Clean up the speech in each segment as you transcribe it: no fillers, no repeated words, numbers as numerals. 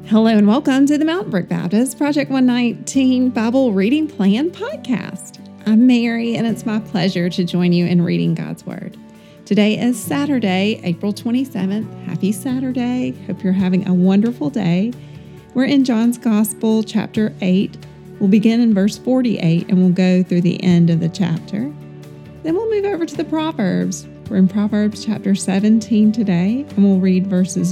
Hello and welcome to the Mountain Brook Baptist Project 119 Bible Reading Plan podcast. I'm Mary and it's my pleasure to join you in reading God's Word. Today is Saturday, April 27th. Happy Saturday. Hope you're having a wonderful day. We're in John's Gospel, chapter 8. We'll begin in verse 48 and we'll go through the end of the chapter. Then we'll move over to the Proverbs. We're in Proverbs chapter 17 today and we'll read verses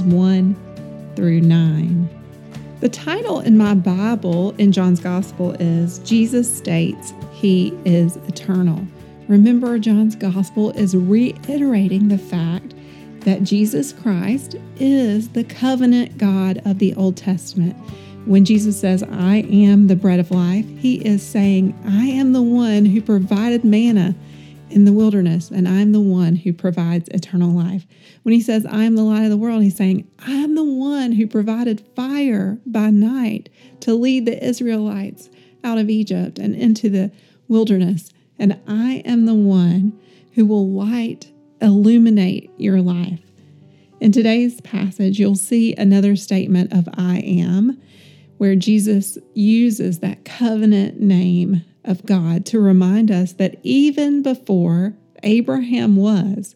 1 through 9. The title in my Bible in John's Gospel is Jesus States He is Eternal. Remember, John's Gospel is reiterating the fact that Jesus Christ is the covenant God of the Old Testament. When Jesus says, I am the bread of life, he is saying, I am the one who provided manna in the wilderness, and I'm the one who provides eternal life. When he says, I am the light of the world, he's saying, I am the one who provided fire by night to lead the Israelites out of Egypt and into the wilderness. And I am the one who will illuminate your life. In today's passage, you'll see another statement of I am, where Jesus uses that covenant name of God to remind us that even before Abraham was,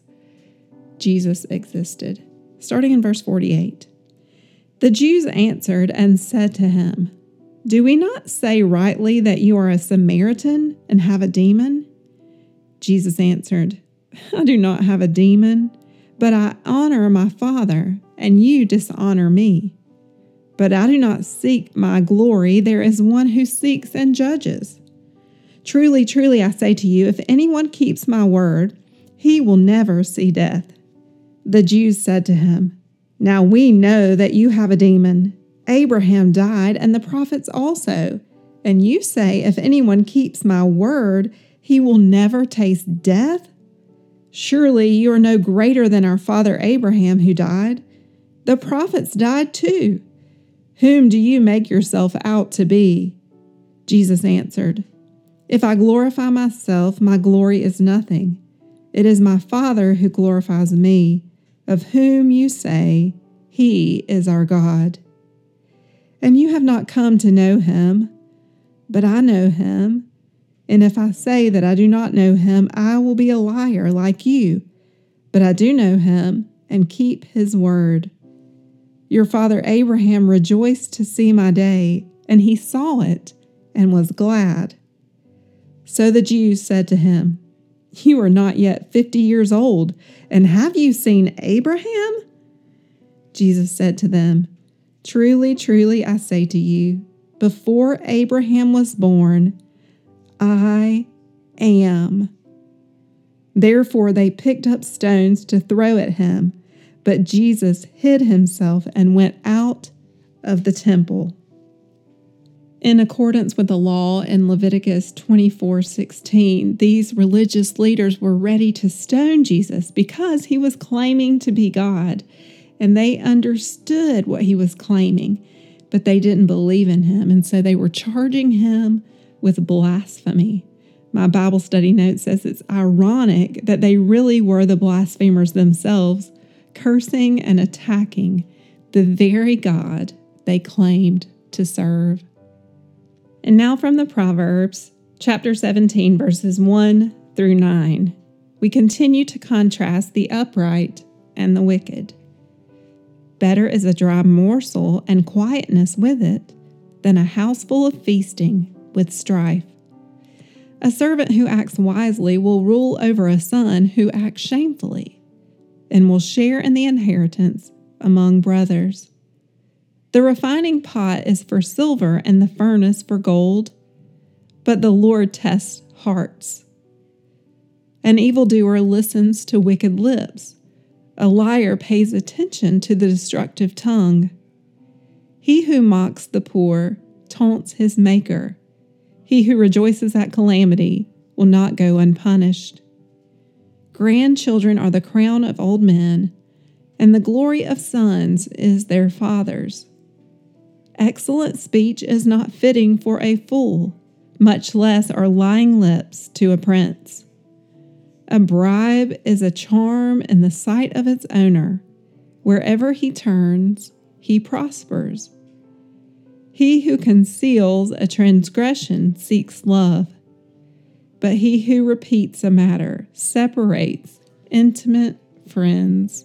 Jesus existed. Starting in verse 48. The Jews answered and said to him, Do we not say rightly that you are a Samaritan and have a demon? Jesus answered, I do not have a demon, but I honor my Father, and you dishonor me. But I do not seek my glory. There is one who seeks and judges. Truly, truly, I say to you, if anyone keeps my word, he will never see death. The Jews said to him, Now we know that you have a demon. Abraham died, and the prophets also. And you say, if anyone keeps my word, he will never taste death? Surely you are no greater than our father Abraham, who died. The prophets died too. Whom do you make yourself out to be? Jesus answered, If I glorify myself, my glory is nothing. It is my Father who glorifies me, of whom you say, He is our God. And you have not come to know him, but I know him. And if I say that I do not know him, I will be a liar like you. But I do know him and keep his word. Your father Abraham rejoiced to see my day, and he saw it and was glad. So the Jews said to him, You are not yet 50 years old, and have you seen Abraham? Jesus said to them, Truly, truly, I say to you, before Abraham was born, I am. Therefore they picked up stones to throw at him, but Jesus hid himself and went out of the temple. In accordance with the law in Leviticus 24:16, these religious leaders were ready to stone Jesus because he was claiming to be God, and they understood what he was claiming, but they didn't believe in him, and so they were charging him with blasphemy. My Bible study note says it's ironic that they really were the blasphemers themselves, cursing and attacking the very God they claimed to serve. And now from the Proverbs, chapter 17, verses 1 through 9, we continue to contrast the upright and the wicked. Better is a dry morsel and quietness with it than a house full of feasting with strife. A servant who acts wisely will rule over a son who acts shamefully, and will share in the inheritance among brothers. The refining pot is for silver and the furnace for gold, but the Lord tests hearts. An evildoer listens to wicked lips. A liar pays attention to the destructive tongue. He who mocks the poor taunts his maker. He who rejoices at calamity will not go unpunished. Grandchildren are the crown of old men, and the glory of sons is their fathers. Excellent speech is not fitting for a fool, much less are lying lips to a prince. A bribe is a charm in the sight of its owner. Wherever he turns, he prospers. He who conceals a transgression seeks love, but he who repeats a matter separates intimate friends.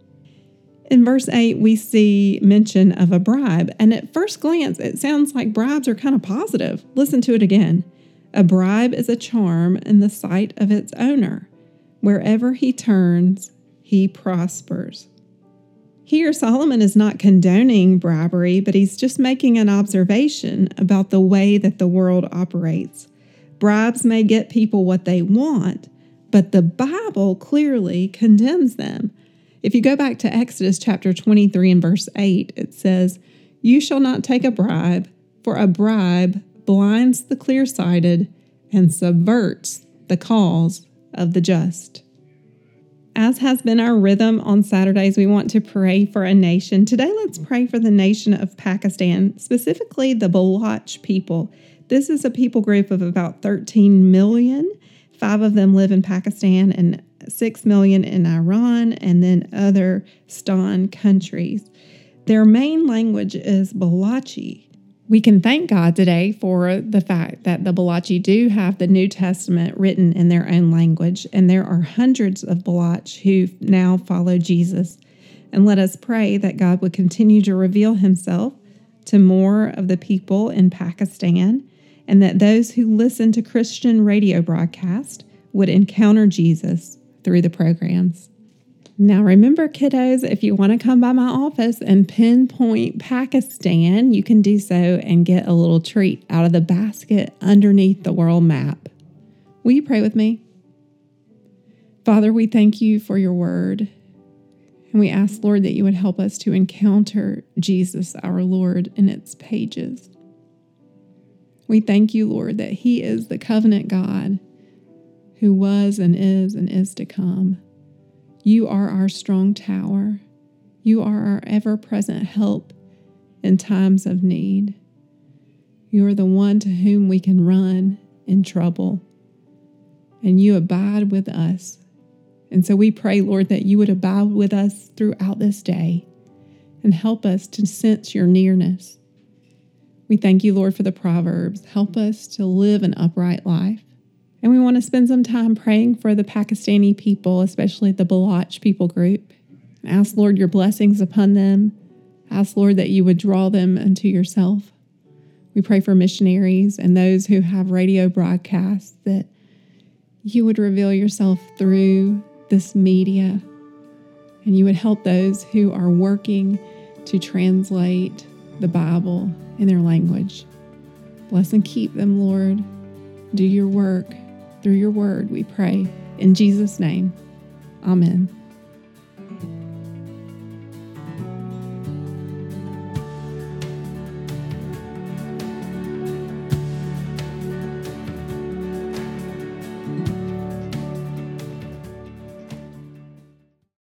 In verse 8, we see mention of a bribe, and at first glance, it sounds like bribes are kind of positive. Listen to it again. A bribe is a charm in the sight of its owner. Wherever he turns, he prospers. Here, Solomon is not condoning bribery, but he's just making an observation about the way that the world operates. Bribes may get people what they want, but the Bible clearly condemns them. If you go back to Exodus chapter 23 and verse 8, it says, "You shall not take a bribe, for a bribe blinds the clear-sighted and subverts the cause of the just." As has been our rhythm on Saturdays, we want to pray for a nation. Today, let's pray for the nation of Pakistan, specifically the Baloch people. This is a people group of about 13 million. 5 of them live in Pakistan and 6 million in Iran and then other Stan countries. Their main language is Balochi. We can thank God today for the fact that the Balochi do have the New Testament written in their own language, and there are hundreds of Baloch who now follow Jesus. And let us pray that God would continue to reveal himself to more of the people in Pakistan, and that those who listen to Christian radio broadcast would encounter Jesus through the programs. Now remember, kiddos, if you want to come by my office and pinpoint Pakistan, you can do so and get a little treat out of the basket underneath the world map. Will you pray with me? Father, we thank you for your word, and we ask, Lord, that you would help us to encounter Jesus, our Lord, in its pages. We thank you, Lord, that he is the covenant God who was and is to come. You are our strong tower. You are our ever-present help in times of need. You are the one to whom we can run in trouble, and you abide with us. And so we pray, Lord, that you would abide with us throughout this day and help us to sense your nearness. We thank you, Lord, for the Proverbs. Help us to live an upright life. And we want to spend some time praying for the Pakistani people, especially the Baloch people group. Ask, Lord, your blessings upon them. Ask, Lord, that you would draw them unto yourself. We pray for missionaries and those who have radio broadcasts, that you would reveal yourself through this media, and you would help those who are working to translate the Bible in their language. Bless and keep them, Lord. Do your work through your word, we pray. In Jesus' name, amen.